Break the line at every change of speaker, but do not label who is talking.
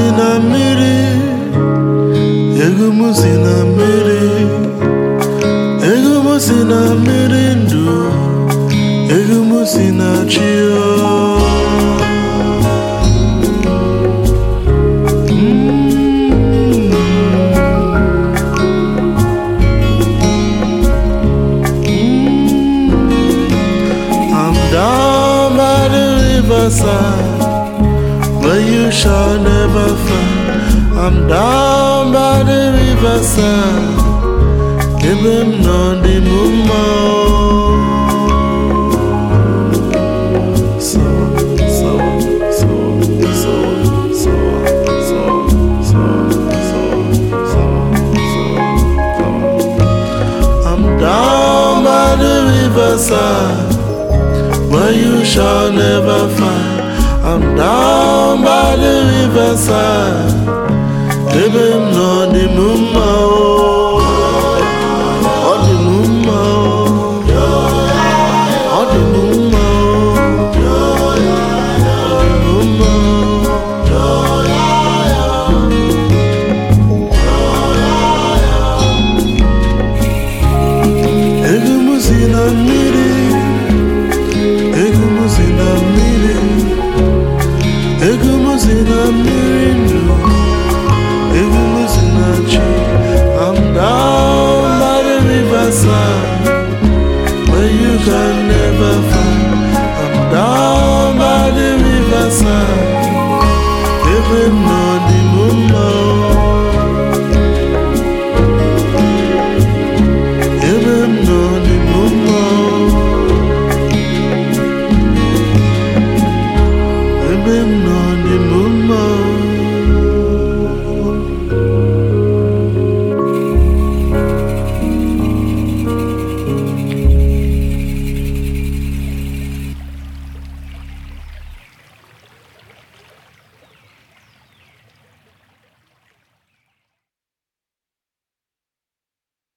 musina miri, ego musina miri, ego musina mirindu, ego musina chio. Down by the riverside, where you shall never find. I'm down by the riverside, give him none the mumma. I'm down by the riverside, where you shall never find. I'm down by the riverside, give him